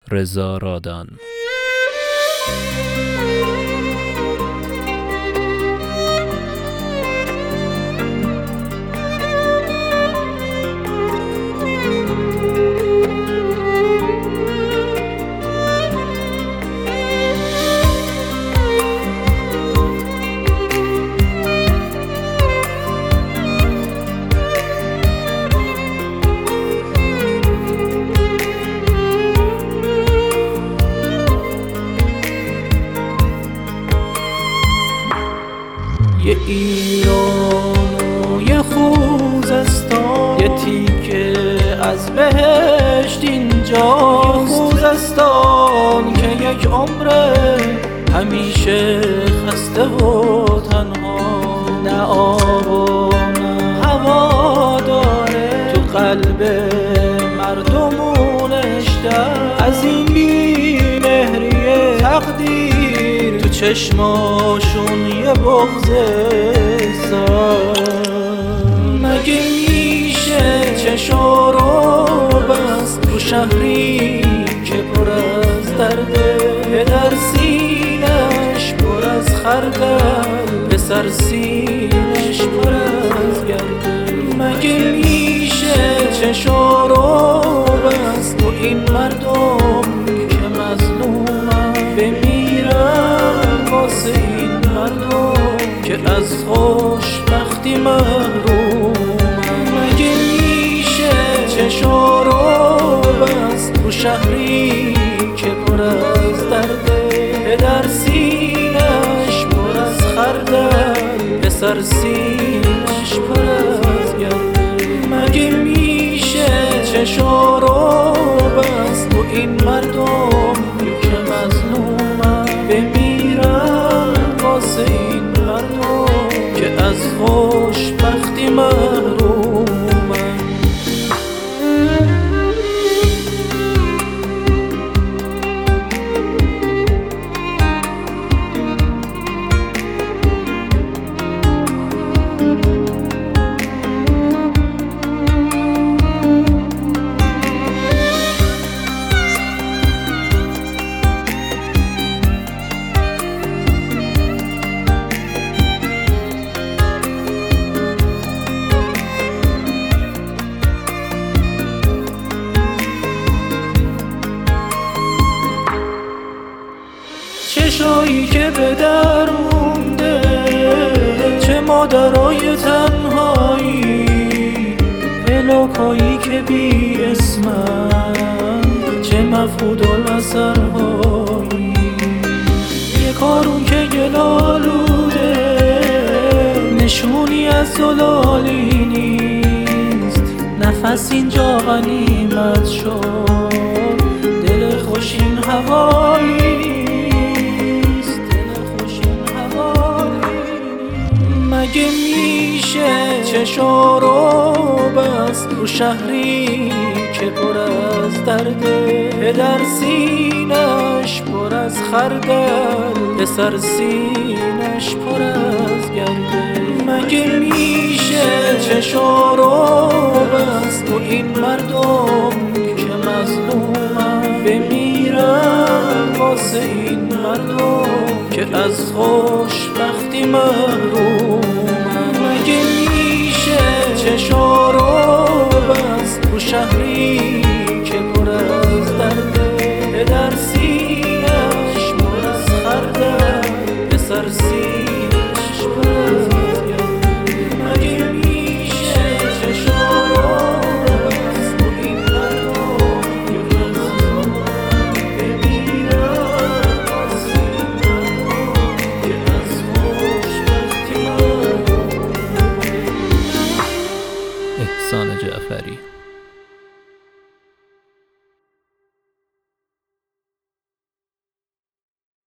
رضا رادان. یه ایران و یه خوزستان، یه تیکه از بهشت اینجاست. خوزستان که یک عمره همیشه خسته و تنها، نه آب و نه هوا داره، تو قلب مردمونش در. از این بی‌مهری تقدیر تو چشماشون یه بغض سر. مگه میشه چشا رو بست رو شهری که پر از درده، پدر سینش پر از خردل، پسر سینش پر از گرده. مگه میشه چشا رو بست رو این مردم که مظلومن، بمیرن واسه این مردم که از خوشبختی محرومن. مگه میشه چشا رو بست رو شهری که پر از درده، پدر سینش پر از خردل، پسر سینش پر از گرده. مگه میشه چشا رو بست رو این مردم که مظلومن، بمیرن واسه این مردم که از خوشبختی محرومن. چشایی که به در مونده، چه مادرای تنهایی، پلاکایی که بی اسمن، چه مفقود البصرهایی. یه کارون که گلالوده، نشونی از زلالی نیست. نفس اینجا غنیمت شد، دل خوشین حوالی. مگه میشه چشا رو بست رو شهری که پر از درده، پدر سینش پر از خردل، پسر سینش پر از گرده. مگه میشه چشا رو بست رو این مردم که مظلومن، بمیرن واسه این مردم که از خوشبختی محرومن. مگه میشه چشا رو بست رو شهری که پر از درده، پدر سینش پر از خردل، پسر سینش پر از گرده. مگه میشه چشا رو بست رو این مردم که مظلومن، بمیرن واسه این مردم که از خوشبختی محرومن. احسان جعفری.